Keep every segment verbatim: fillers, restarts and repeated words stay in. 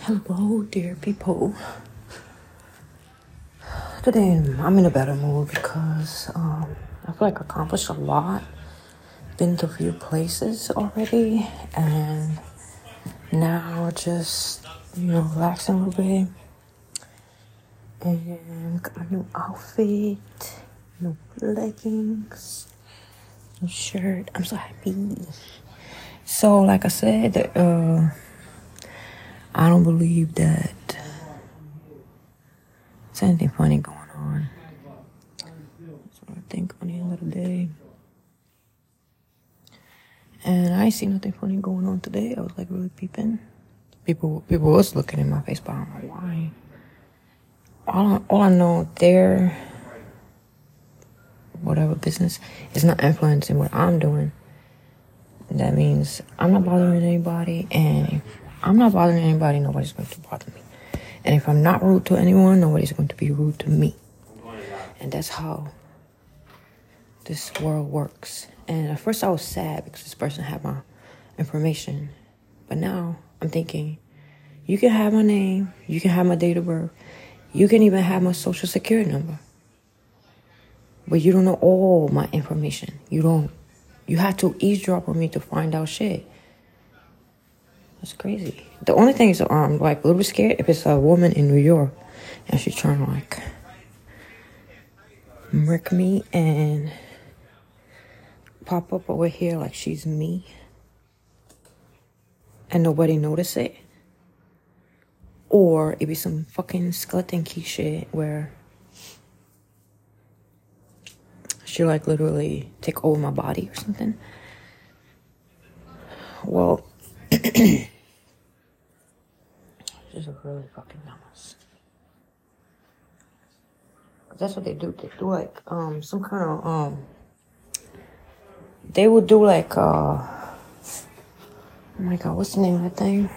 Hello, dear people. Today I'm in a better mood because um, I feel like I accomplished a lot. Been to a few places already, and now just, you know, relaxing a little bit. And got my new outfit, new leggings, new shirt. I'm so happy. So, like I said, uh, I don't believe that there's anything funny going on. That's what I think on the end of the day. And I ain't see nothing funny going on today. I was like really peeping. People, people was looking in my face, but I don't know why. All I, all I know, their whatever business is not influencing what I'm doing. That means I'm not bothering anybody, and if I'm not bothering anybody, nobody's going to bother me. And if I'm not rude to anyone, nobody's going to be rude to me. And that's how this world works. And at first I was sad because this person had my information. But now I'm thinking, you can have my name, you can have my date of birth, you can even have my social security number. But you don't know all my information. You don't. You have to eavesdrop on me to find out shit. That's crazy. The only thing is, I'm like a little bit scared if it's a woman in New York and she's trying to like murk me and pop up over here like she's me and nobody notice it. Or it be some fucking skeleton key shit where she like literally take over my body or something. Well, she's a really fucking dumbass. That's what they do. They do like um some kind of um. They would do like uh. Oh my god, what's the name of that thing?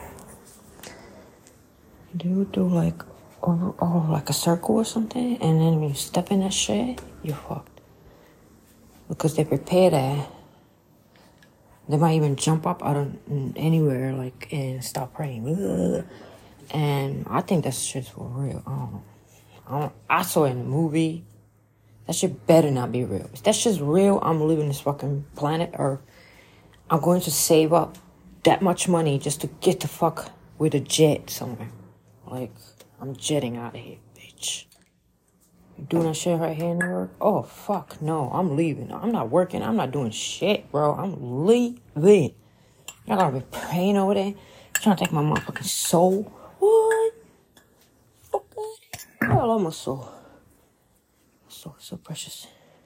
They would do like oh, oh like a circle or something, and then when you step in that shit, you're fucked. Because they prepare that. They might even jump up out of anywhere, like, and start praying. Ugh. And I think that shit's for real. I don't know. I, don't, I saw it in a movie. That shit better not be real. If that shit's real, I'm leaving this fucking planet Earth. I'm going to save up that much money just to get the fuck with a jet somewhere. Like, I'm jetting out of here, bitch. You doing that shit right here in New York? Oh, fuck, no. I'm leaving. I'm not working. I'm not doing shit, bro. I'm leaving. Y'all gotta be praying over there. Trying to take my motherfucking soul. What? Okay. I love my soul. So, so precious.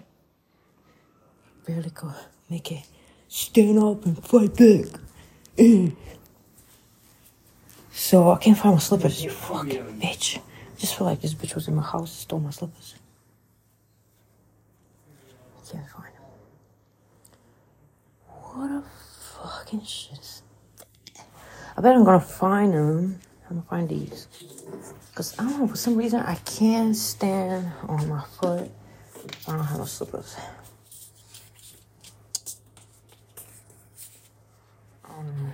Barely could make it stand up and fight back. So, I can't find my slippers, you fucking bitch. I just feel like this bitch was in my house and stole my slippers. I can't find them. What a fucking shit. I bet I'm gonna find them. I'm gonna find these. Because I don't know, for some reason, I can't stand on my foot. I don't have no slippers. Um,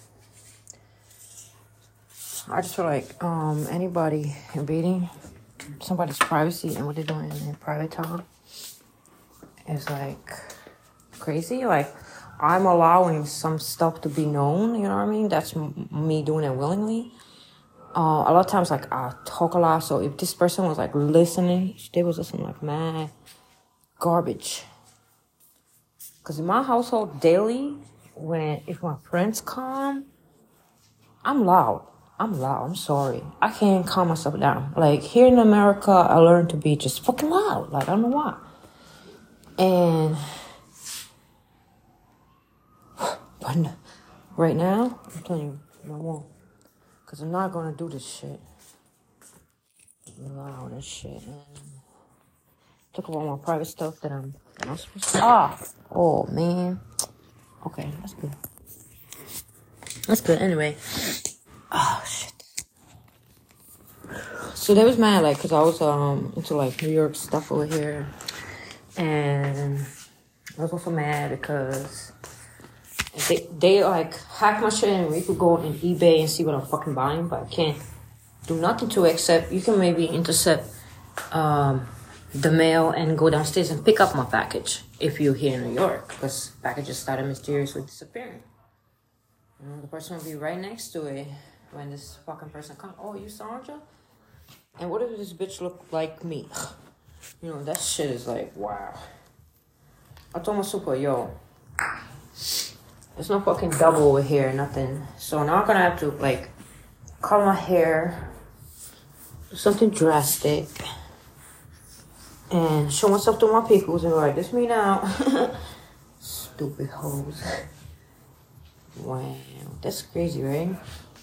I just feel like um, anybody invading somebody's privacy and what they're doing in their private time is like crazy. Like, I'm allowing some stuff to be known, you know what I mean? That's m- me doing it willingly. Uh, a lot of times, like, I talk a lot, so if this person was, like, listening, they was listening, like, mad garbage. Because in my household, daily, when, if my friends come, I'm loud. I'm loud. I'm sorry. I can't calm myself down. Like, here in America, I learned to be just fucking loud. Like, I don't know why. And, but right now, I'm telling you, no more. Because I'm not going to do this shit. Loud and shit. And took up all my private stuff that I'm not supposed to. Ah! Oh, man. Okay, that's good. That's good. Anyway. Oh, shit. So that was mad, like, because I was um into, like, New York stuff over here. And I was also mad because And they, they like hack my shit and we could go on eBay and see what I'm fucking buying, but I can't do nothing to it except you can maybe intercept um, the mail and go downstairs and pick up my package if you're here in New York, because packages started mysteriously disappearing. You know, the person will be right next to it when this fucking person comes. Oh, you Sandra? And what if this bitch look like me? You know, that shit is like, wow. I told my super, yo, there's no fucking double over here, nothing. So now I'm gonna have to, like, color my hair, do something drastic, and show myself to my peoples and be like, this me now. Stupid hoes. Wow, that's crazy, right?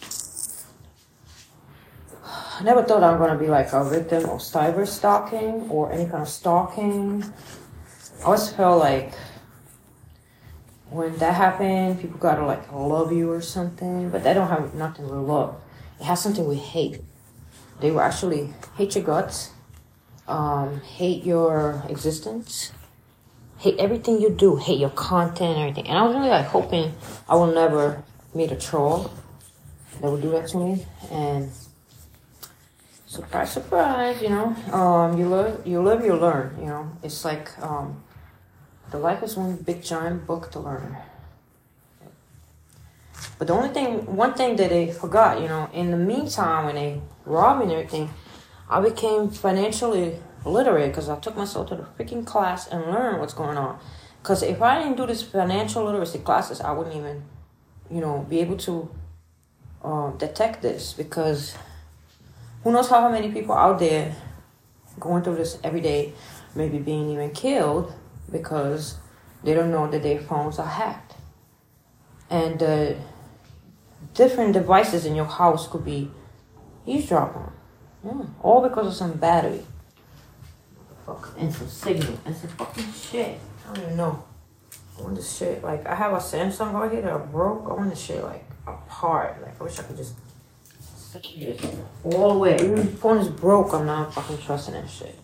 I never thought I was gonna be like a victim of cyber stalking or any kind of stalking. I always felt like when that happened, people gotta like love you or something, but that don't have nothing with love. It has something with hate. They will actually hate your guts, um, hate your existence, hate everything you do, hate your content and everything. And I was really like hoping I will never meet a troll that would do that to me. And surprise, surprise, you know, um, you live, you live, you learn, you know. It's like, um, the life is one big giant book to learn. But the only thing, one thing that they forgot, you know, in the meantime, when they robbed me and everything, I became financially literate because I took myself to the freaking class and learned what's going on. Because if I didn't do this financial literacy classes, I wouldn't even, you know, be able to uh, detect this, because who knows how many people out there going through this every day, maybe being even killed because they don't know that their phones are hacked. And uh, different devices in your house could be eavesdropped on. Yeah. All because of some battery. Fuck. And some signal. And some fucking shit. I don't even know. I want this shit. Like, I have a Samsung right here that I broke. I want this shit, like, apart. Like, I wish I could just set it all the way. Even if the phone is broke, I'm not fucking trusting that shit.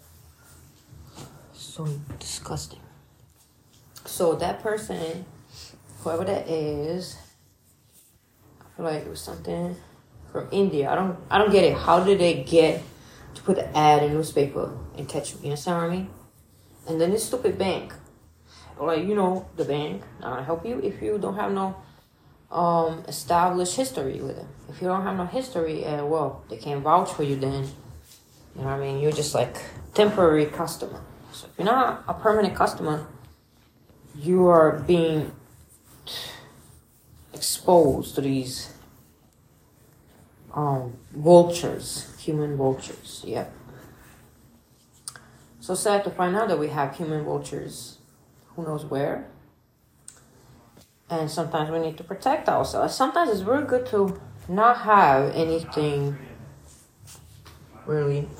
So disgusting. So that person, whoever that is, I feel like it was something from India. I don't I don't get it. How did they get to put the ad in the newspaper and catch me? You understand what I mean? And then this stupid bank. Like, you know, the bank not gonna help you if you don't have no um established history with them. If you don't have no history, and uh, well, they can't vouch for you then. You know what I mean? You're just like temporary customer. So if you're not a permanent customer, you are being exposed to these um, vultures, human vultures. Yep. So sad to find out that we have human vultures, who knows where. And sometimes we need to protect ourselves. Sometimes it's very good to not have anything really.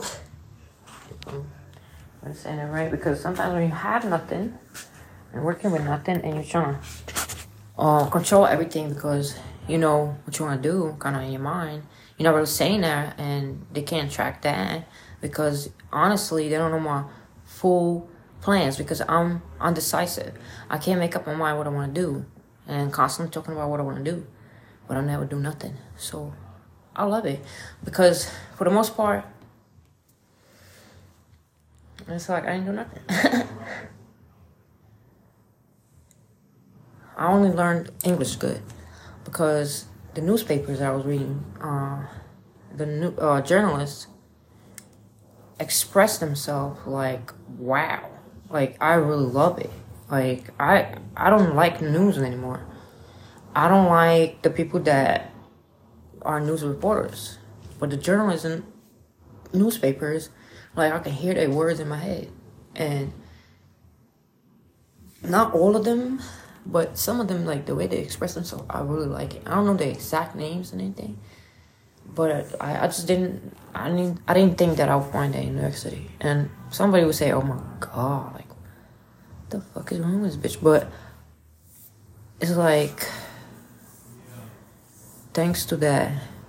I'm saying it right, because sometimes when you have nothing and working with nothing and you're trying to uh, control everything because you know what you want to do kind of in your mind, you're not really saying that, and they can't track that because honestly they don't know my full plans, because I'm undecisive. I can't make up my mind what I want to do and constantly talking about what I want to do, but I never do nothing. So I love it because for the most part, it's like I didn't do nothing. I only learned English good because the newspapers I was reading, uh, the new uh, journalists express themselves like, wow. Like, I really love it. Like, I I don't like news anymore. I don't like the people that are news reporters. But the journalists and newspapers, like, I can hear their words in my head. And not all of them, but some of them, like, the way they express themselves, I really like it. I don't know the exact names and anything, but I, I just didn't, I didn't, I didn't think that I would find that in New York City. And somebody would say, oh my God, like, what the fuck is wrong with this bitch? But it's like, thanks to that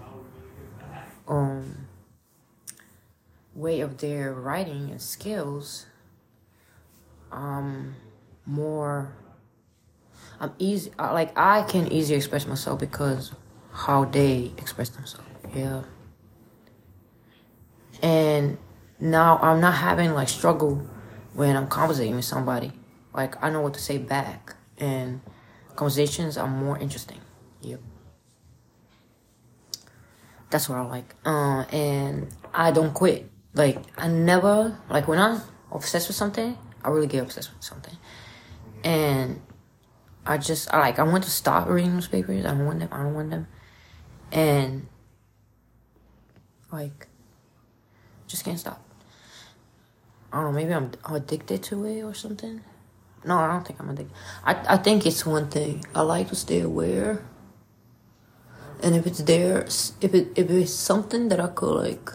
um way of their writing and skills, um more I'm easy. I- Like I can easily express myself because how they express themselves. Yeah. And now I'm not having like struggle when I'm conversating with somebody. Like I know what to say back, and conversations are more interesting. Yep. That's what I like. Uh, and I don't quit. Like I never like when I'm obsessed with something, I really get obsessed with something. And I just I like I want to stop reading newspapers. I don't want them. I don't want them. And like just can't stop. I don't know, maybe I'm addicted to it or something. No, I don't think I'm addicted. I I think it's one thing. I like to stay aware. And if it's there, if it if it's something that I could like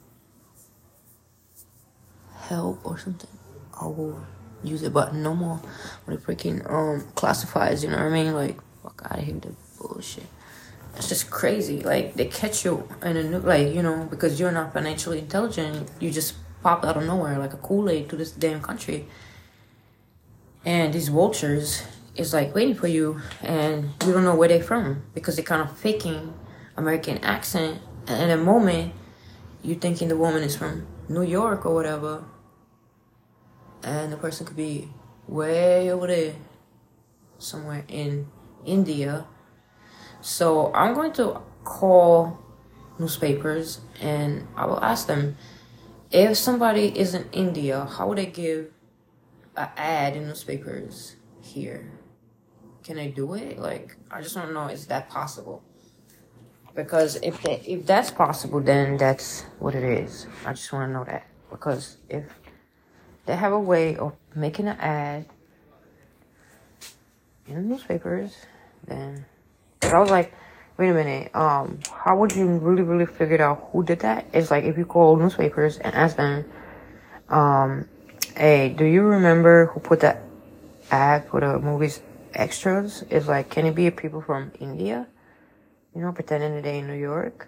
help or something, I will use it. But no more when it freaking um classifies. You know what I mean? Like fuck out of here, the bullshit. It's just crazy. Like they catch you in a new, like you know, because you're not financially intelligent. You just pop out of nowhere like a Kool-Aid to this damn country. And these vultures is like waiting for you, and you don't know where they're from because they're kind of faking American accent. And in a moment, you thinking the woman is from New York or whatever, and the person could be way over there, somewhere in India. So I'm going to call newspapers and I will ask them, if somebody is in India, how would they give an ad in newspapers here? Can I do it? Like, I just want to know, is that possible? Because if they, if that's possible, then that's what it is. I just want to know that. Because if they have a way of making an ad in the newspapers, then... Cause I was like, wait a minute, um, how would you really, really figure out who did that? It's like if you call newspapers and ask them, um, hey, do you remember who put that ad for the movie's extras? It's like, can it be people from India? You know, pretending that they're in New York?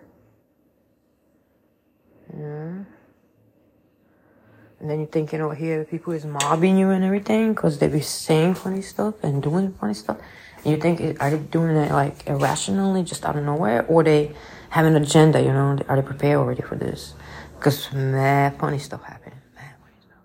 Yeah. And then you're thinking over here, people is mobbing you and everything because they be saying funny stuff and doing funny stuff. And you think, are they doing it like irrationally, just out of nowhere? Or they have an agenda, you know? Are they prepared already for this? Because mad funny stuff happened. Mad funny stuff.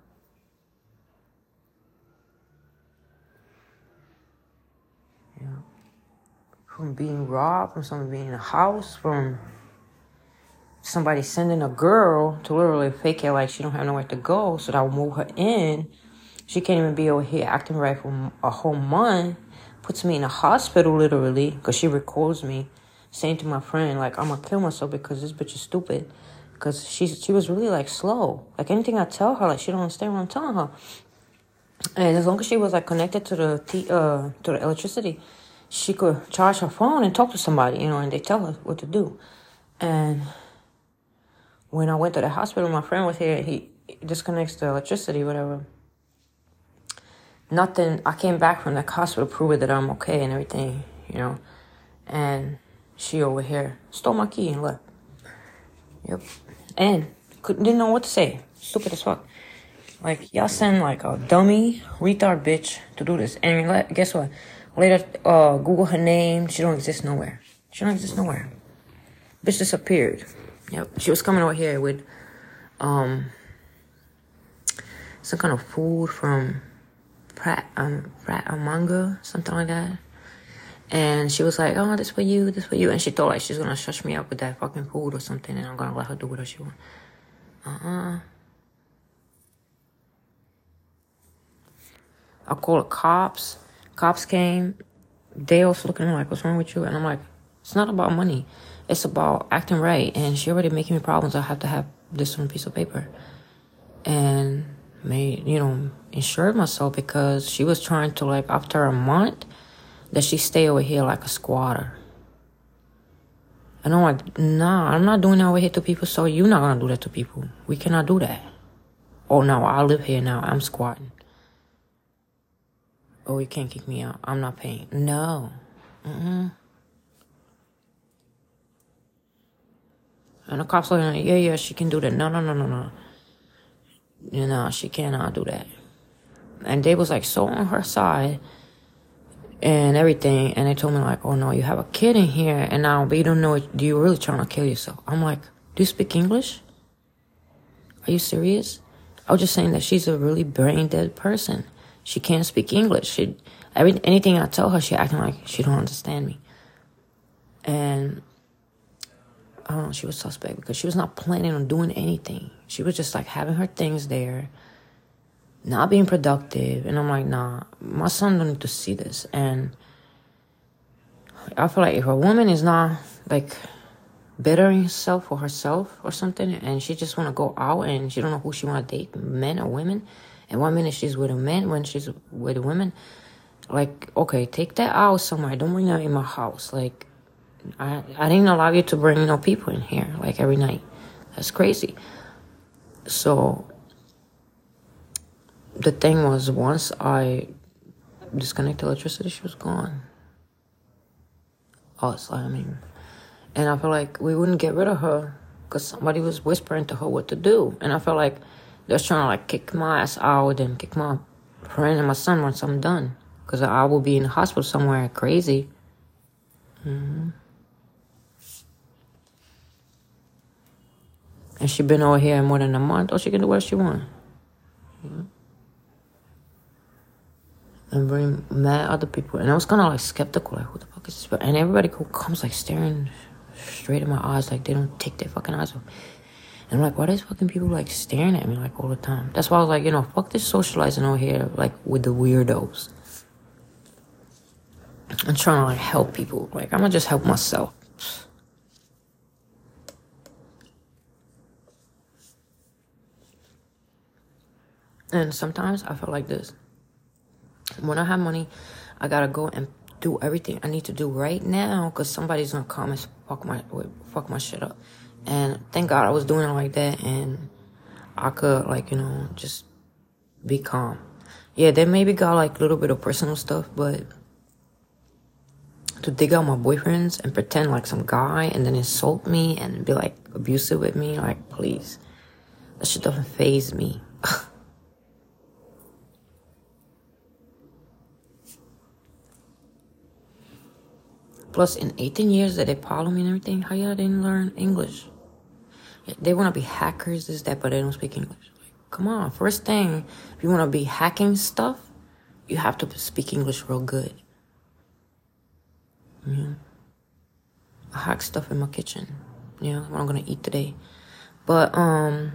You know? From being robbed, from someone being in a house, from somebody sending a girl to literally fake it like she don't have nowhere to go, so that will move her in. She can't even be over here acting right for a whole month. Puts me in a hospital literally because she records me saying to my friend like, I'm gonna kill myself because this bitch is stupid. Because she she was really like slow. Like anything I tell her, like she don't understand what I'm telling her. And as long as she was like connected to the t- uh to the electricity, she could charge her phone and talk to somebody, you know, and they tell her what to do. And when I went to the hospital, my friend was here. He disconnects the electricity, whatever. Nothing. I came back from the hospital, proving that I'm okay and everything, you know. And she over here stole my key and left. Yep. And couldn't didn't know what to say. Stupid as fuck. Like y'all send like a dummy retard bitch to do this. And let, guess what? Later, uh, Google her name. She don't exist nowhere. She don't exist nowhere. Bitch disappeared. Yep. She was coming over here with um some kind of food from Pratt um Pratt or manga, something like that. And she was like, oh, this for you, this for you. And she thought like she's gonna shush me up with that fucking food or something, and I'm gonna let her do whatever she wants. Uh-uh. I called the cops. Cops came. They was looking at me like, what's wrong with you? And I'm like, it's not about money. It's about acting right. And she already making me problems. I have to have this on a piece of paper. And made, you know, insured myself because she was trying to, like, after a month, that she stay over here like a squatter. And I'm like, nah, I'm not doing that over here to people, so you're not gonna do that to people. We cannot do that. Oh, no, I live here now. I'm squatting. Oh, you can't kick me out. I'm not paying. No. Mm-mm. And the cops are like, yeah, yeah, she can do that. No, no, no, no, no. You know, she cannot do that. And they was like so on her side. and everything. And they told me like, oh no, you have a kid in here, and now, but you don't know, do you really trying to kill yourself? I'm like, do you speak English? Are you serious? I was just saying that she's a really brain dead person. She can't speak English. She, every, anything I tell her, she acting like she don't understand me. And I don't know, she was suspect because she was not planning on doing anything. She was just like having her things there, not being productive. And I'm like, nah, my son don't need to see this. And I feel like if a woman is not like bettering herself for herself or something, and she just want to go out and she don't know who she want to date, men or women, and one minute she's with a man, when she's with a woman, like, okay, take that out somewhere. Don't bring that in my house. Like, I, I didn't allow you to bring, you know, people in here, like, every night. That's crazy. So, the thing was, once I disconnected electricity, she was gone. Oh, slamming. And I feel like we wouldn't get rid of her because somebody was whispering to her what to do. And I felt like they was trying to, like, kick my ass out and kick my friend and my son once I'm done. Because I will be in the hospital somewhere crazy. Mm-hmm. And she been over here more than a month. Oh, she can do what she want. Mm-hmm. And bring mad other people. And I was kind of, like, skeptical. Like, who the fuck is this? And everybody comes, like, staring straight in my eyes. Like, they don't take their fucking eyes off. And I'm like, why are these fucking people, like, staring at me, like, all the time? That's why I was like, you know, fuck this socializing over here, like, with the weirdos. I'm trying to, like, help people. Like, I'm gonna just help myself. And sometimes I feel like this. When I have money, I gotta go and do everything I need to do right now because somebody's gonna come and fuck my, fuck my shit up. And thank God I was doing it like that, and I could, like, you know, just be calm. Yeah, they maybe got, like, a little bit of personal stuff, but to dig out my boyfriends and pretend like some guy and then insult me and be, like, abusive with me, like, please. That shit doesn't faze me. Plus, in eighteen years that they follow me and everything, how y'all didn't learn English? They want to be hackers, this, that, but they don't speak English. Like, come on, first thing, if you want to be hacking stuff, you have to speak English real good. Yeah. I hack stuff in my kitchen. Yeah, what I'm going to eat today. But, um,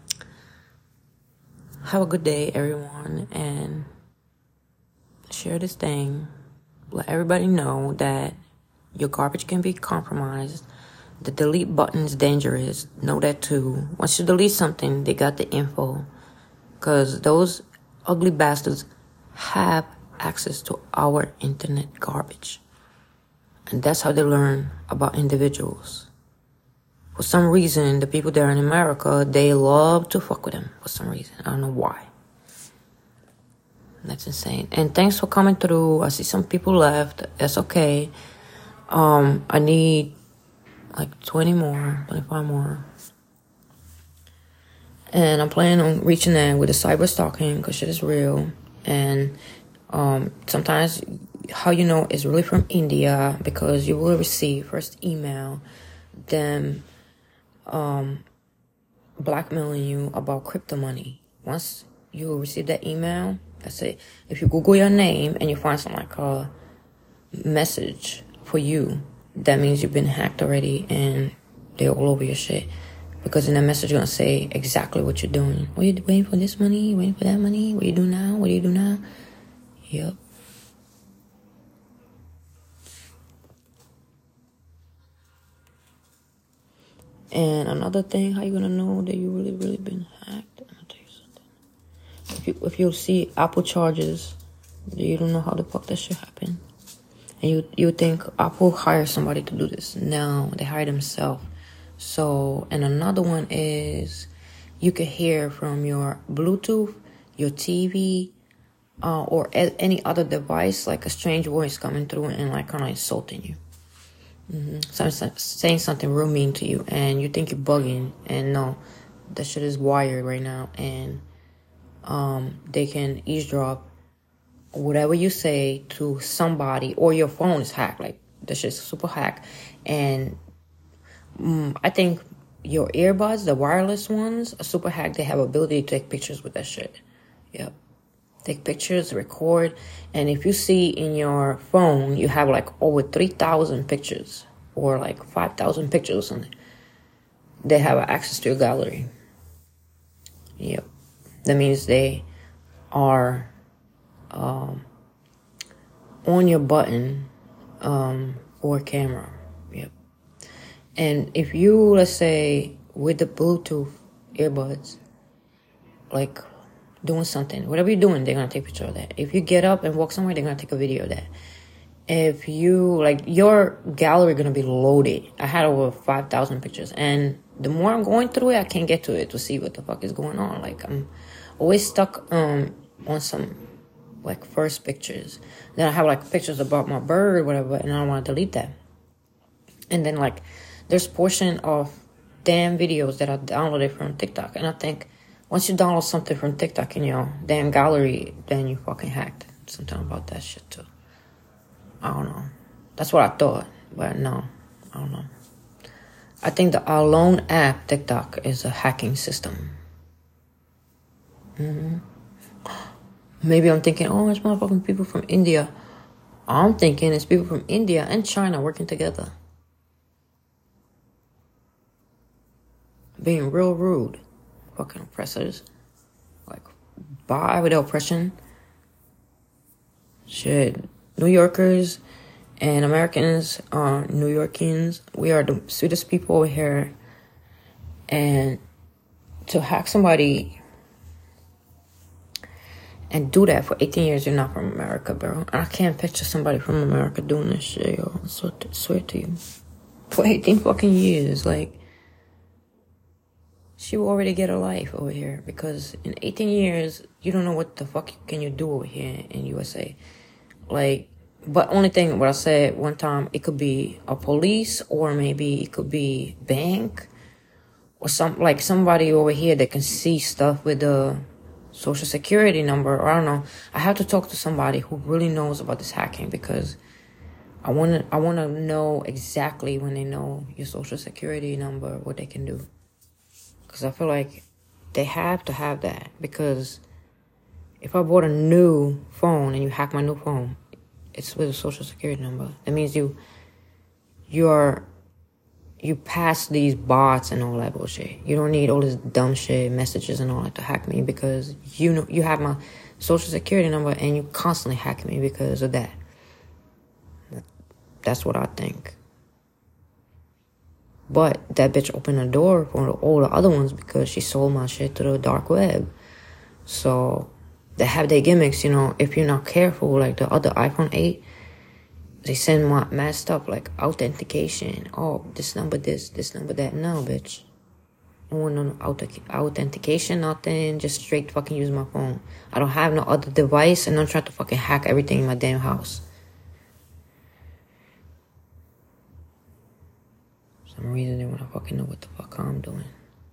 have a good day, everyone, and share this thing. Let everybody know that your garbage can be compromised. The delete button is dangerous. Know that too. Once you delete something, they got the info. Because those ugly bastards have access to our internet garbage. And that's how they learn about individuals. For some reason, the people there in America, they love to fuck with them. For some reason. I don't know why. That's insane. And thanks for coming through. I see some people left. That's okay. Um, I need like twenty more, twenty-five more. And I'm planning on reaching that with the cyber stalking because shit is real. And um, sometimes how you know it's really from India because you will receive first email them um, blackmailing you about crypto money. Once you receive that email, that's it. If you Google your name and you find some like a message for you, that means you've been hacked already and they're all over your shit. Because in that message, you're going to say exactly what you're doing. What are you waiting for this money? Waiting for that money? What do you do now? What do you do now? Yep. And another thing, how you going to know that you really, really been hacked? I'm going to tell you something. If you, if you see Apple charges, you don't know how the fuck that shit happened. And you you think Apple hired somebody to do this. No, they hired themselves. So, and another one is you can hear from your Bluetooth, your T V, uh, or a- any other device, like a strange voice coming through and like kind of insulting you. Mm-hmm. So, saying something real mean to you and you think you're bugging. And no, that shit is wired right now. And um, they can eavesdrop whatever you say to somebody, or your phone is hacked. Like, this shit's super hack. And mm, I think your earbuds, the wireless ones, are super hack. They have ability to take pictures with that shit. Yep. Take pictures, record. And if you see in your phone, you have like over three thousand pictures or like five thousand pictures or something, they have access to your gallery. Yep. That means they are um, on your button um, or camera. Yep. And if you, let's say, with the Bluetooth earbuds, like doing something, whatever you're doing, they're going to take a picture of that. If you get up and walk somewhere, they're going to take a video of that. If you, like, your gallery going to be loaded. I had over five thousand pictures. And the more I'm going through it, I can't get to it to see what the fuck is going on. Like, I'm always stuck um on some, like, first pictures. Then I have, like, pictures about my bird or whatever, and I don't want to delete that. And then, like, there's portion of damn videos that I downloaded from TikTok. And I think once you download something from TikTok in your damn gallery, then you fucking hacked. Something about that shit, too. I don't know. That's what I thought. But no, I don't know. I think the Alone app, TikTok, is a hacking system. Mm-hmm. Maybe I'm thinking, oh, it's motherfucking people from India. I'm thinking it's people from India and China working together. Being real rude. Fucking oppressors. Like, bye with the oppression. Shit. New Yorkers and Americans are New Yorkers. We are the sweetest people over here. And to hack somebody and do that for eighteen years, you're not from America, bro. I can't picture somebody from America doing this shit, yo. I swear to, swear to you. For eighteen fucking years, like, she will already get a life over here. Because in eighteen years, you don't know what the fuck can you do over here in U S A. Like, but only thing, what I said one time, it could be a police, or maybe it could be bank, or some, like somebody over here that can see stuff with the social security number, or I don't know. I have to talk to somebody who really knows about this hacking, because I want to, I want to know exactly when they know your social security number, what they can do. Because I feel like they have to have that, because if I bought a new phone and you hack my new phone, it's with a social security number. That means you, you're, you pass these bots and all that bullshit. You don't need all this dumb shit, messages and all that to hack me, because you know, you have my social security number and you constantly hack me because of that. That's what I think. But that bitch opened the door for all the other ones because she sold my shit to the dark web. So they have their gimmicks, you know, if you're not careful, like the other iPhone eight, they send my mad stuff like authentication. Oh, this number this, this number that. No, bitch. I don't want no auth- authentication, nothing. Just straight fucking use my phone. I don't have no other device, and don't try to fucking hack everything in my damn house. For some reason they wanna fucking know what the fuck I'm doing.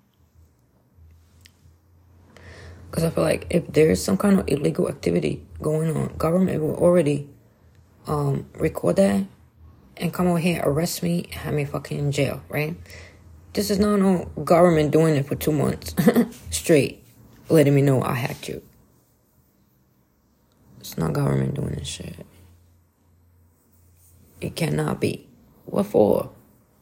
Because I feel like if there's some kind of illegal activity going on, government will already um, record that and come over here, arrest me, and have me fucking in jail, right? This is not no government doing it for two months straight, letting me know I hacked you. It's not government doing this shit. It cannot be. What for?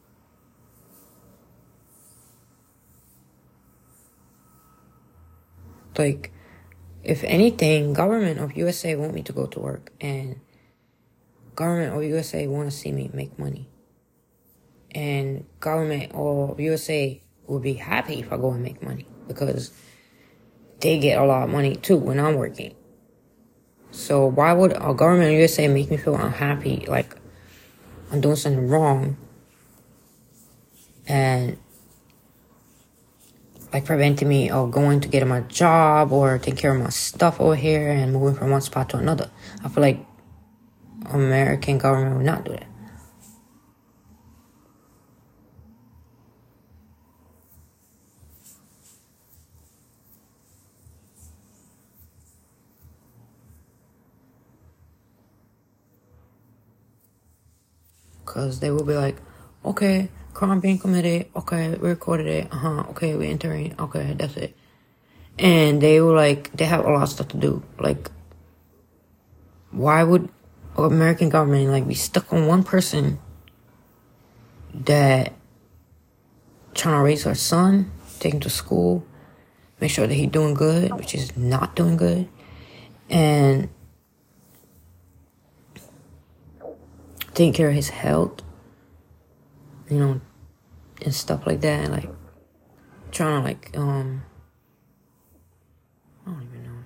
Like, if anything, government of U S A want me to go to work, and government of U S A want to see me make money. And government of U S A will be happy if I go and make money, because they get a lot of money too when I'm working. So why would a government of U S A make me feel unhappy, like I'm doing something wrong, and like preventing me of going to get my job or taking care of my stuff over here and moving from one spot to another? I feel like American government would not do that. because they will be like, okay, crime being committed, okay, we recorded it, uh-huh, okay, we entering, okay, that's it. And they were like, they have a lot of stuff to do. Like, why would American government, like, be stuck on one person that trying to raise her son, take him to school, make sure that he's doing good, which is not doing good, and taking care of his health, you know, and stuff like that, and like trying to like um I don't even know.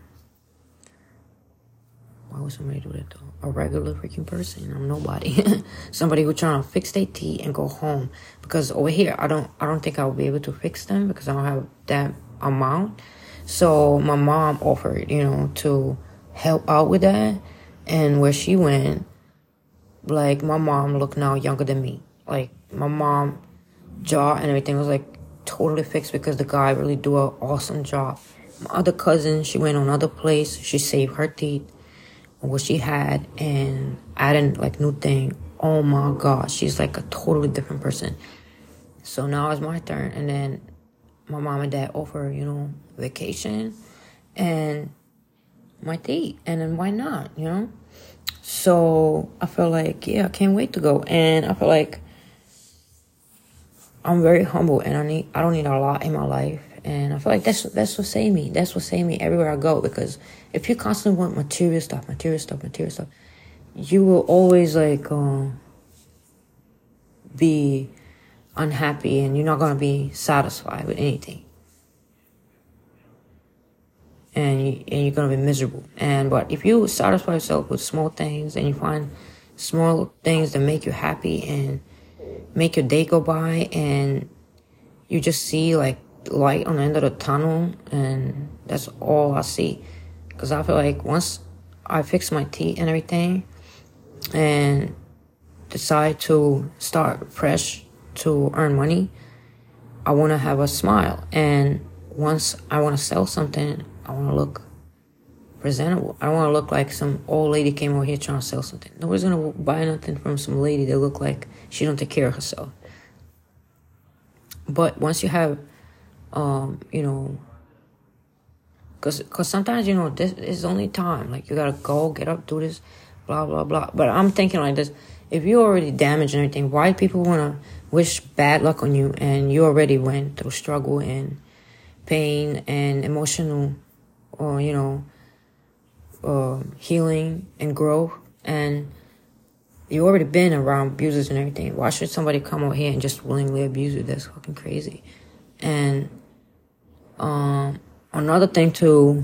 Why would somebody do that though? A regular freaking person. I'm nobody. Somebody who's trying to fix their teeth and go home. Because over here, I don't I don't think I'll be able to fix them because I don't have that amount. So my mom offered, you know, to help out with that. And where she went, like, my mom looked now younger than me. Like, my mom jaw and everything was like totally fixed because the guy really do an awesome job. My other cousin, she went on another place. She saved her teeth, what she had, and adding like new thing. Oh my God, she's like a totally different person. So now it's my turn, and then my mom and dad offer, you know, vacation and my teeth, and then why not, you know? So I feel like, yeah, I can't wait to go, and I feel like I'm very humble, and I need I don't need a lot in my life. And I feel like that's that's what saved me. That's what saved me everywhere I go. Because if you constantly want material stuff, material stuff, material stuff, you will always like um, be unhappy, and you're not gonna be satisfied with anything. And you, and you're gonna be miserable. And but if you satisfy yourself with small things, and you find small things that make you happy and make your day go by, and you just see like light on the end of the tunnel, and that's all I see. Because I feel like once I fix my teeth and everything and decide to start fresh to earn money, I want to have a smile. And once I want to sell something, I want to look presentable. I don't want to look like some old lady came over here trying to sell something. Nobody's going to buy nothing from some lady that look like she don't take care of herself. But once you have Um, you know, cause, cause sometimes, you know, this is only time. Like, you gotta go, get up, do this, blah, blah, blah. But I'm thinking like this, if you already damaged and everything, why people wanna wish bad luck on you, and you already went through struggle and pain and emotional, or, you know, uh, healing and growth, and you already been around abusers and everything. Why should somebody come over here and just willingly abuse you? That's fucking crazy. And Um, another thing too,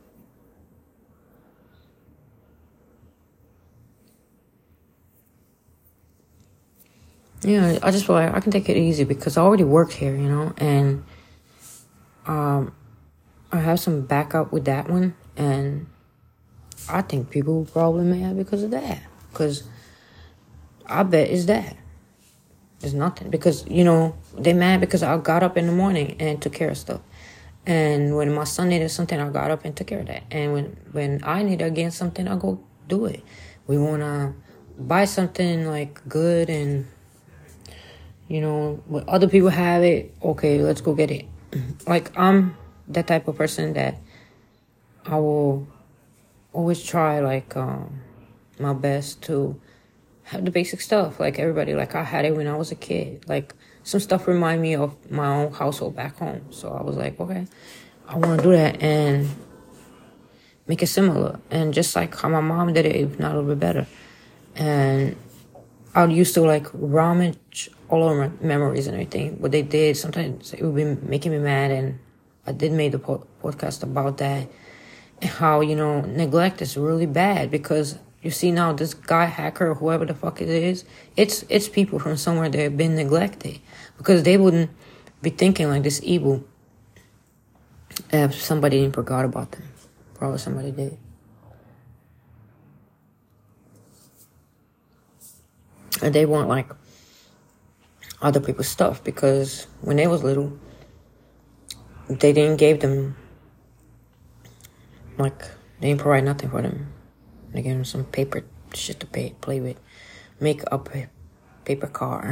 yeah, I just feel like I can take it easy because I already worked here, you know, and um, I have some backup with that one, and I think people will probably mad because of that, because I bet it's that. It's nothing, because, you know, they mad because I got up in the morning and took care of stuff. And when my son needed something, I got up and took care of that. And when, when I need again something, I go do it. We want to buy something like good, and, you know, when other people have it, okay, let's go get it. Like, I'm that type of person that I will always try, like, um, my best to have the basic stuff. Like everybody, like I had it when I was a kid. Like, some stuff remind me of my own household back home. So I was like, okay, I want to do that and make it similar. And just like how my mom did it, if not a little bit better. And I used to like rummage all over my memories and everything. What they did, sometimes it would be making me mad. And I did make the po- podcast about that. And how, you know, neglect is really bad, because you see now this guy hacker or whoever the fuck it is, it's it's people from somewhere that have been neglected, because they wouldn't be thinking like this evil if somebody didn't forgot about them. Probably somebody did. And they want like other people's stuff, because when they was little, they didn't give them, like, they didn't provide nothing for them. They gave them some paper shit to pay, play with, make up paper car.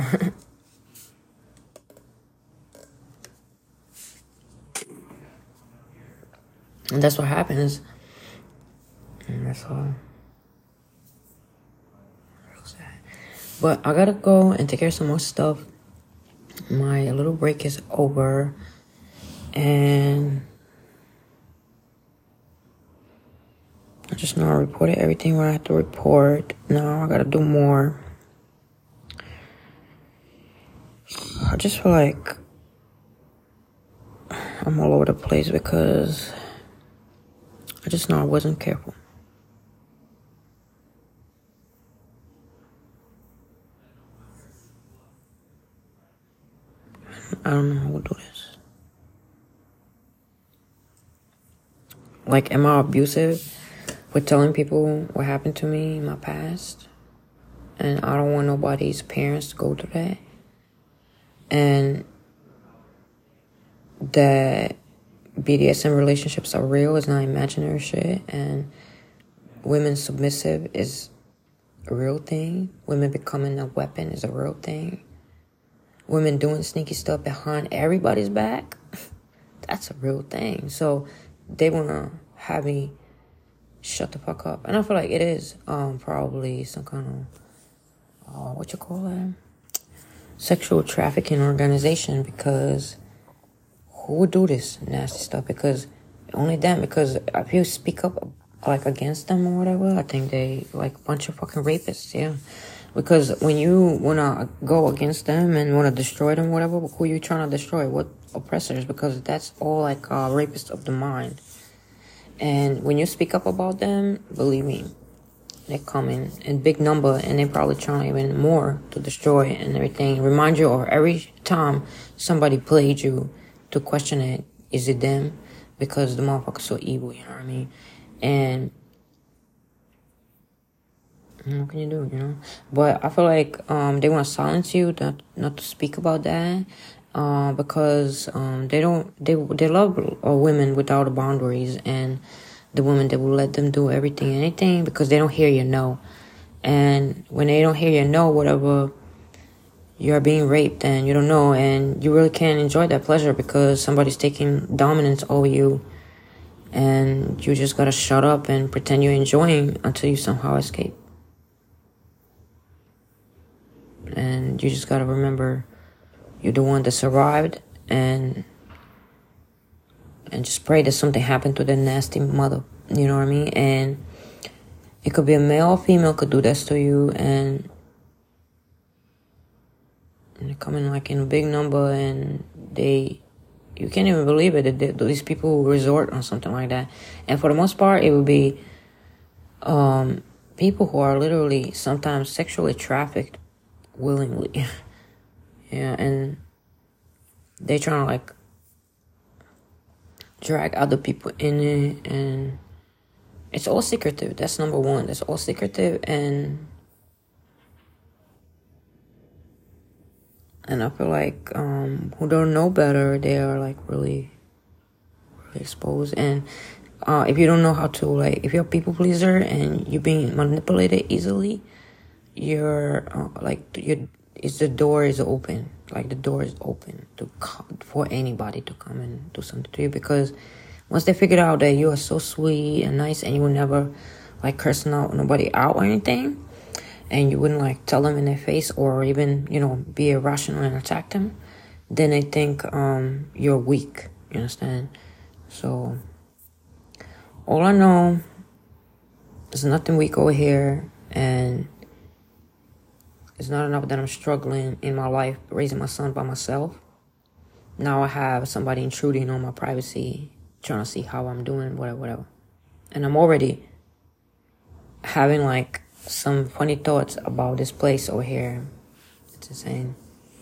And that's what happens. And that's all. But I gotta go and take care of some more stuff. My little break is over. And I just know I reported everything where I have to report. Now I gotta do more. I just feel like I'm all over the place because I just know I wasn't careful. I don't know how we'll do this. Like, am I abusive with telling people what happened to me in my past? And I don't want nobody's parents to go through that. And that B D S M relationships are real, it's not imaginary shit. And women submissive is a real thing. Women becoming a weapon is a real thing. Women doing sneaky stuff behind everybody's back, that's a real thing. So they want to have me shut the fuck up. And I feel like it is um, probably some kind of, uh, what you call it? Sexual trafficking organization, because who would do this nasty stuff? Because only them, because if you speak up like against them or whatever, I think they like a bunch of fucking rapists, yeah. Because when you want to go against them and want to destroy them, whatever, who are you trying to destroy? What oppressors? Because that's all like uh, rapists of the mind. And when you speak up about them, believe me, they come in in big number, and they probably trying even more to destroy and everything. Remind you of every time somebody played you to question it, is it them? Because the motherfucker's so evil, you know what I mean? And what can you do, you know? But I feel like um, they want to silence you, not not to speak about that, uh, because um, they don't they they love uh, women without boundaries, and the women that will let them do everything, anything, because they don't hear your no. And when they don't hear your no, whatever, you're being raped and you don't know, and you really can't enjoy that pleasure because somebody's taking dominance over you, and you just gotta shut up and pretend you're enjoying until you somehow escape. And you just gotta remember you're the one that survived, and and just pray that something happened to the nasty mother, you know what I mean? And it could be a male or female could do this to you, and, and they come in like in a big number, and they, you can't even believe it, that they, these people will resort on something like that. And for the most part, it would be um, people who are literally sometimes sexually trafficked willingly. Yeah, and they trying to like drag other people in it, and it's all secretive. That's number one. It's all secretive, and and I feel like um, who don't know better, they are like really, really exposed. And uh, if you don't know how to, like, if you're a people pleaser and you're being manipulated easily, you're uh, like you, it's the door is open. Like the door is open to come, for anybody to come and do something to you, because once they figure out that you are so sweet and nice and you will never like cursing out nobody out or anything, and you wouldn't like tell them in their face or even, you know, be irrational and attack them, then they think um you're weak. You understand? So all I know is nothing weak over here, and it's not enough that I'm struggling in my life, raising my son by myself. Now I have somebody intruding on my privacy, trying to see how I'm doing, whatever, whatever. And I'm already having like some funny thoughts about this place over here. It's insane.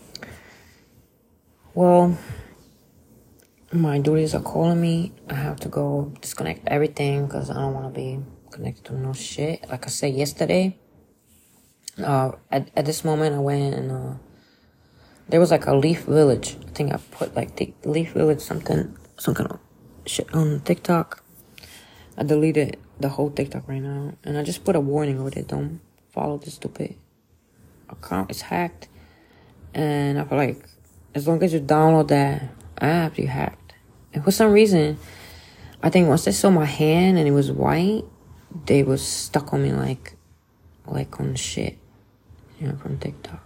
Well, my duties are calling me. I have to go disconnect everything because I don't want to be connected to no shit. Like I said yesterday, Uh, at, at this moment, I went and, uh, there was like a Leaf Village. I think I put like the Leaf Village something, some kind of shit on TikTok. I deleted the whole TikTok right now. And I just put a warning over there. Don't follow this stupid account is hacked. And I feel like as long as you download that app, you hacked. And for some reason, I think once they saw my hand and it was white, they was stuck on me like, like on shit, you know, from TikTok.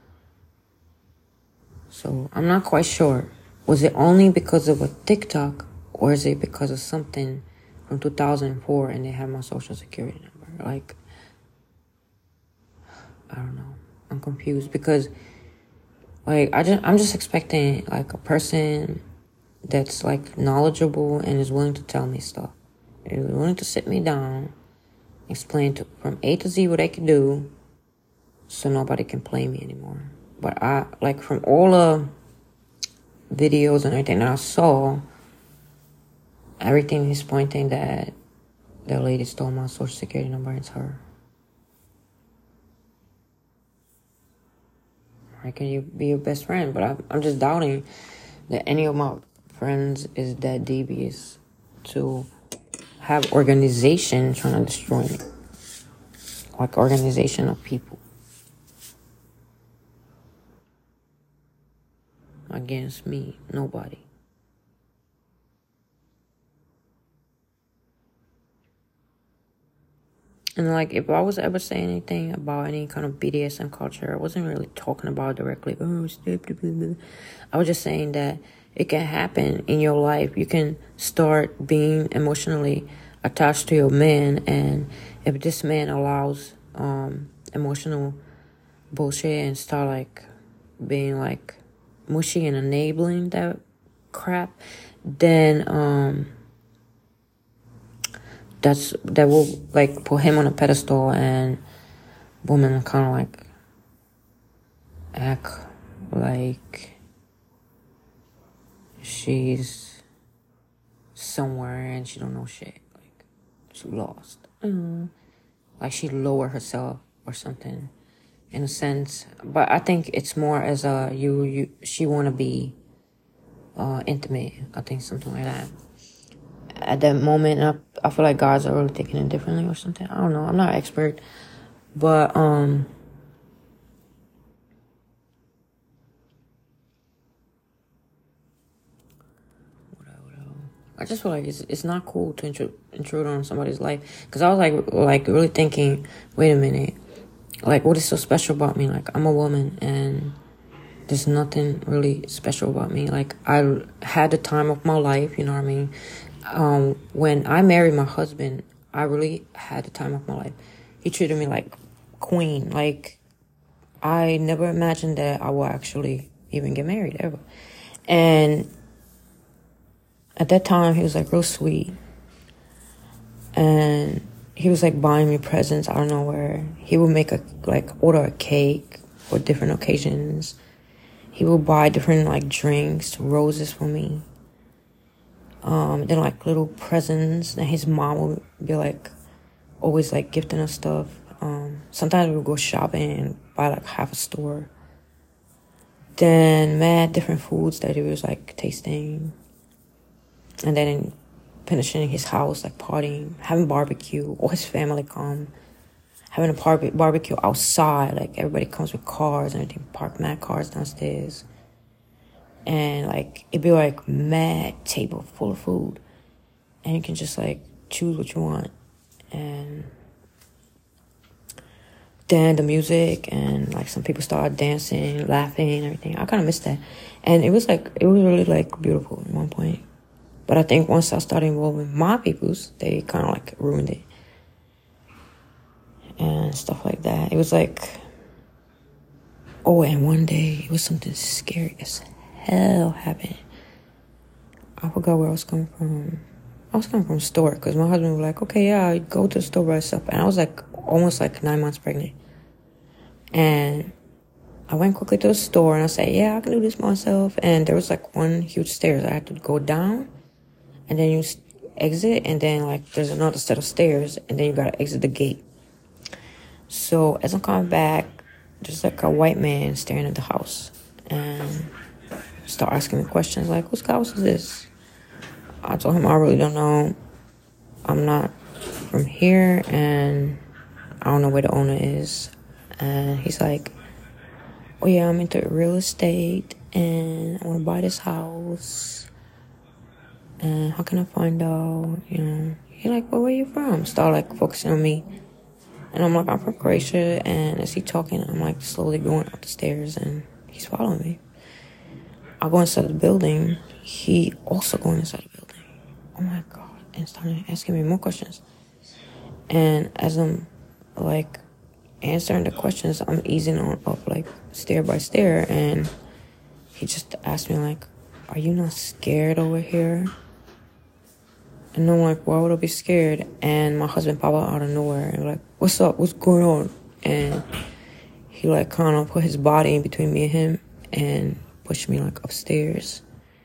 So I'm not quite sure. Was it only because of a TikTok, or is it because of something from two thousand four and they have my social security number? Like, I don't know. I'm confused because, like, I just I'm just expecting like a person that's like knowledgeable and is willing to tell me stuff. Is willing to sit me down, explain to from A to Z what I can do, so nobody can play me anymore. But I like from all the videos and everything that I saw, everything is pointing that the lady stole my social security number. It's her. How can you be your best friend? But I, I'm just doubting that any of my friends is that devious to have organization trying to destroy me. Like organization of people against me. Nobody. And like, if I was ever saying anything about any kind of B D S M culture, I wasn't really talking about it directly. Oh, I was just saying that it can happen in your life. You can start being emotionally attached to your man, and if this man allows um, emotional bullshit and start like being like mushy and enabling that crap, then um. That's that will like put him on a pedestal, and women kind of like act like she's somewhere and she don't know shit. Like she lost, mm-hmm. Like she lower herself or something, in a sense. But I think it's more as a you you she want to be uh, intimate. I think something like that. At that moment, I, I feel like guys are really taking it differently or something. I don't know. I'm not an expert. But, um... What else, what else? I just feel like it's it's not cool to intru- intrude on somebody's life. Because I was, like, like really thinking, wait a minute. Like, what is so special about me? Like, I'm a woman, and there's nothing really special about me. Like, I had the time of my life, you know what I mean? Um, when I married my husband, I really had the time of my life. He treated me like queen. Like, I never imagined that I would actually even get married, ever. And at that time, he was, like, real sweet. And he was, like, buying me presents out of nowhere. He would make, a like, order a cake for different occasions. He would buy different, like, drinks, roses for me. Um, then like little presents, and his mom would be like, always like gifting us stuff. Um, sometimes we would go shopping and buy like half a store. Then mad different foods that he was like tasting. And then finishing his house, like partying, having barbecue, all his family come. Having a bar- barbecue outside, like everybody comes with cars and everything, park mad cars downstairs. And, like, it'd be, like, mad table full of food. And you can just, like, choose what you want. And then the music and, like, some people started dancing, laughing, and everything. I kind of missed that. And it was, like, it was really, like, beautiful at one point. But I think once I started involving my peoples, they kind of, like, ruined it. And stuff like that. It was, like... Oh, and one day, it was something scary as hell. hell happened. I forgot where I was coming from. I was coming from the store because my husband was like, okay, yeah, I'd go to the store by myself. And I was like almost like nine months pregnant. And I went quickly to the store and I said, yeah, I can do this myself. And there was like one huge stairs. I had to go down and then you exit, and then like there's another set of stairs, and then you gotta exit the gate. So as I'm coming back, there's like a white man staring at the house and start asking me questions like, whose house is this? I told him I really don't know. I'm not from here, and I don't know where the owner is. And he's like, oh yeah, I'm into real estate and I want to buy this house. And how can I find out? You know, he like, well, where you from? Start like focusing on me. And I'm like, I'm from Croatia. And as he talking, I'm like slowly going up the stairs and he's following me. I go inside the building. He also going inside the building. Oh my God. And started asking me more questions. And as I'm like answering the questions, I'm easing on up like stair by stair. And he just asked me like, are you not scared over here? And I'm like, why would I be scared? And my husband popped out of nowhere and like, what's up? What's going on? And he like kind of put his body in between me and him and pushed me like upstairs.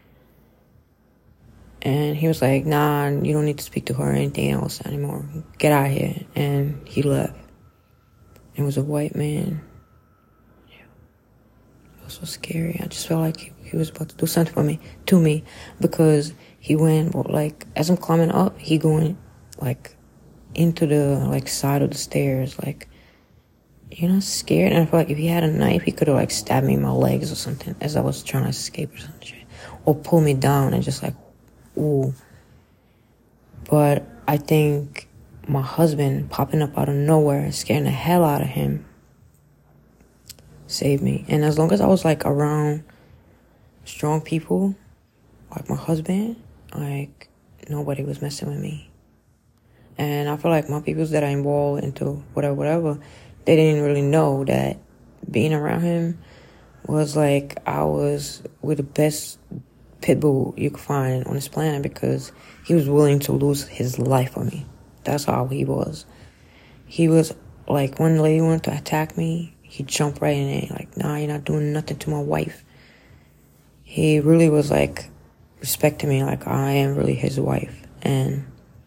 And he was like, nah, you don't need to speak to her or anything else anymore. Get out of here. And he left. It was a white man. Yeah. It was so scary. I just felt like he, he was about to do something for me, to me, because he went, like, as I'm climbing up, he going, like, into the, like, side of the stairs, like, you're not scared? And I feel like if he had a knife, he could have, like, stabbed me in my legs or something as I was trying to escape or something. Or pull me down and just, like, ooh. But I think my husband popping up out of nowhere, scaring the hell out of him, saved me. And as long as I was, like, around strong people, like my husband, like, nobody was messing with me. And I feel like my peoples that are involved into whatever, whatever, they didn't really know that being around him was like I was with the best pit bull you could find on this planet, because he was willing to lose his life for me. That's how he was. He was like, when the lady wanted to attack me, he jumped right in it. Like, nah, you're not doing nothing to my wife. He really was like respecting me like I am really his wife. And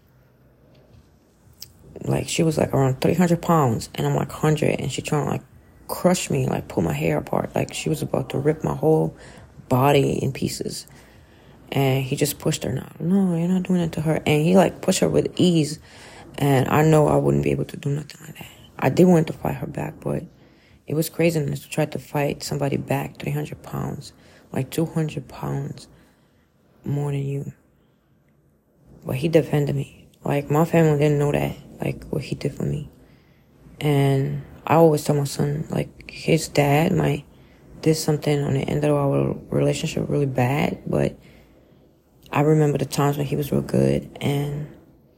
like, she was like around three hundred pounds and I'm like one hundred, and she trying to like crush me, like pull my hair apart. Like she was about to rip my whole body in pieces. And he just pushed her. No, no, you're not doing it to her. And he like pushed her with ease. And I know I wouldn't be able to do nothing like that. I did want to fight her back, but it was craziness to try to fight somebody back, three hundred pounds, like two hundred pounds more than you. But he defended me. Like, my family didn't know that, like, what he did for me. And I always tell my son, like, his dad might did something on the end of our relationship really bad, but I remember the times when he was real good, and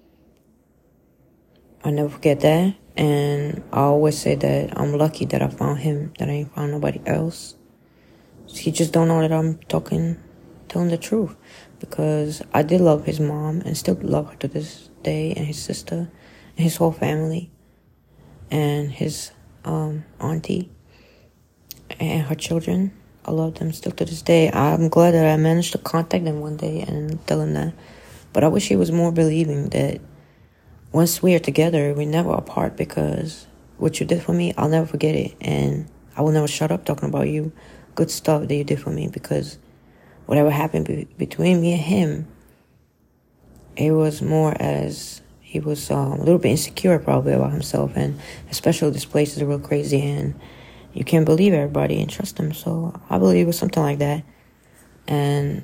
I never forget that. And I always say that I'm lucky that I found him, that I ain't found nobody else. He just don't know that I'm talking, telling the truth, because I did love his mom and still love her to this day, and his sister, and his whole family, and his um, auntie, and her children. I love them still to this day. I'm glad that I managed to contact them one day and tell them that. But I wish he was more believing that once we are together, we're never apart, because what you did for me, I'll never forget it. And I will never shut up talking about you, good stuff that you did for me, because whatever happened be- between me and him, it was more as he was um, a little bit insecure probably about himself. And especially this place is real crazy, and you can't believe everybody and trust them. So I believe it was something like that. And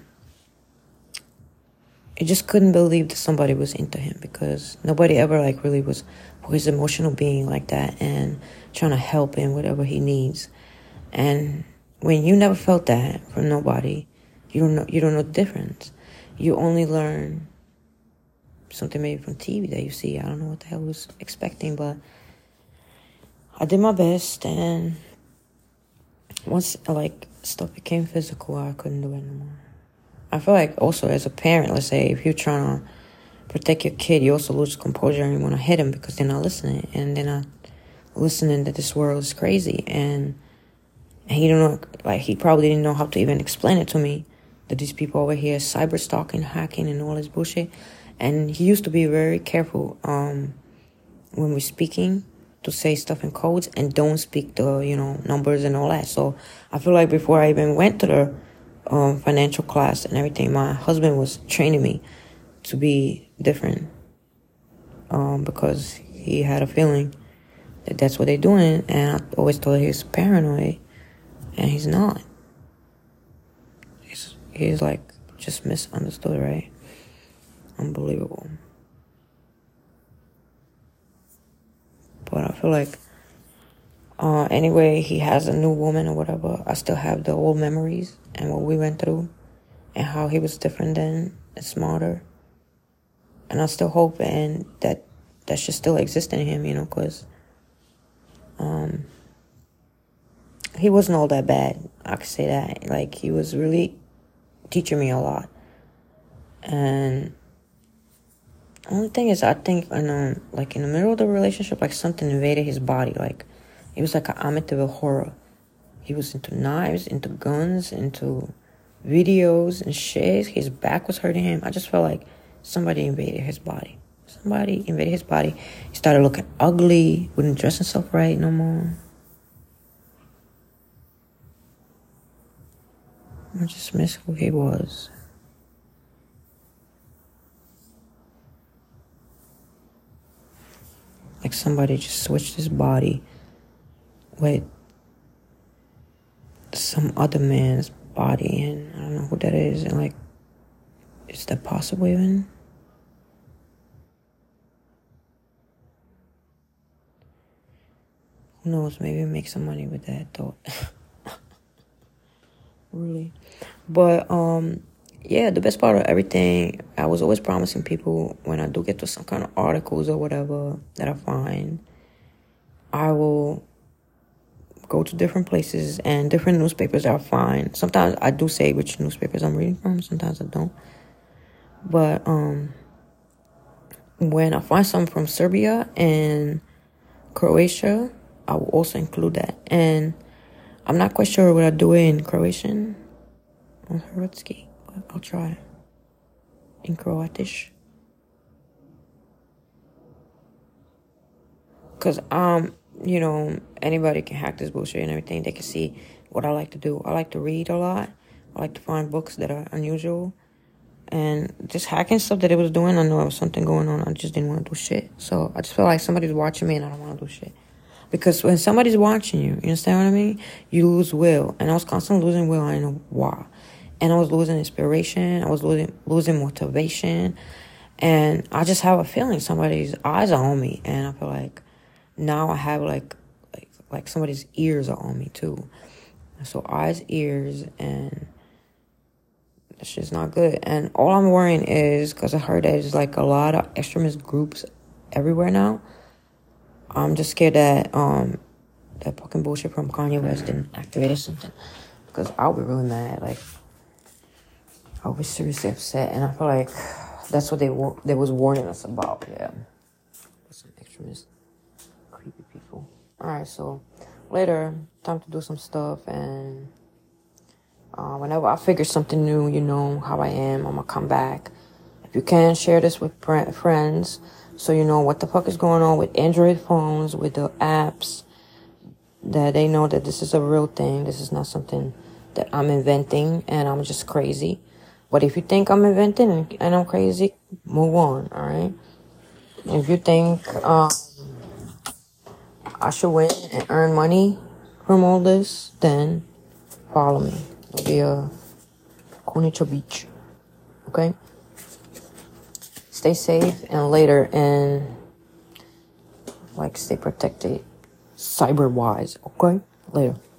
I just couldn't believe that somebody was into him, because nobody ever like really was his emotional being like that and trying to help him whatever he needs. And when you never felt that from nobody, you don't know, you don't know the difference. You only learn something maybe from T V that you see. I don't know what the hell I was expecting, but I did my best. And once like stuff became physical, I couldn't do it anymore. I feel like also as a parent, let's say if you're trying to protect your kid, you also lose composure and you want to hit them because they're not listening, and they're not listening that this world is crazy. And and he don't know, like he probably didn't know how to even explain it to me, that these people over here cyber stalking, hacking, and all this bullshit. And he used to be very careful um, when we're speaking to say stuff in codes and don't speak the, you know, numbers and all that. So I feel like before I even went to the um, financial class and everything, my husband was training me to be different um, because he had a feeling that that's what they're doing. And I always thought he was paranoid And he's not. He's, he's like, just misunderstood, right? Unbelievable. But I feel like, uh, anyway, he has a new woman or whatever. I still have the old memories and what we went through and how he was different then and smarter. And I still hope and that that should still exist in him, you know, because um, he wasn't all that bad. I could say that. Like, he was really teaching me a lot. And the only thing is, I think, in, um, like, in the middle of the relationship, like, something invaded his body. Like, it was like an Amityville horror. He was into knives, into guns, into videos and shit. His back was hurting him. I just felt like somebody invaded his body. Somebody invaded his body. He started looking ugly. Wouldn't dress himself right no more. I just miss who he was. Like somebody just switched his body with some other man's body, and I don't know who that is. And like, is that possible even? Who knows? Maybe make some money with that thought. Really. But um yeah, the best part of everything, I was always promising people when I do get to some kind of articles or whatever that I find, I will go to different places and different newspapers that I find. Sometimes I do say which newspapers I'm reading from, sometimes I don't. But um when I find some from Serbia and Croatia, I will also include that. And I'm not quite sure what I do in Croatian on Hrvatski, but I'll try in Croatish. Because, um, you know, anybody can hack this bullshit and everything. They can see what I like to do. I like to read a lot. I like to find books that are unusual. And just hacking stuff that it was doing, I know there was something going on. I just didn't want to do shit. So I just feel like somebody's watching me and I don't want to do shit. Because when somebody's watching you, you understand what I mean? You lose will. And I was constantly losing will. I didn't know why. And I was losing inspiration. I was losing losing motivation. And I just have a feeling somebody's eyes are on me. And I feel like now I have like like, like somebody's ears are on me too. So eyes, ears, and it's just not good. And all I'm worrying is, because I heard there's like a lot of extremist groups everywhere now. I'm just scared that um that fucking bullshit from Kanye West didn't activate or something. Because I'll be really mad. Like, I'll be seriously upset. And I feel like that's what they wa- they was warning us about. Yeah. Some extremist, creepy people. Alright, so later, time to do some stuff. And uh, whenever I figure something new, you know how I am. I'm gonna come back. If you can, share this with friends. So you know what the fuck is going on with Android phones, with the apps, that they know that this is a real thing. This is not something that I'm inventing and I'm just crazy. But if you think I'm inventing and I'm crazy, move on, all right? If you think uh, I should win and earn money from all this, then follow me. It'll be a Konicha Beach, okay? Stay safe and later, and like stay protected cyber wise, okay? Later.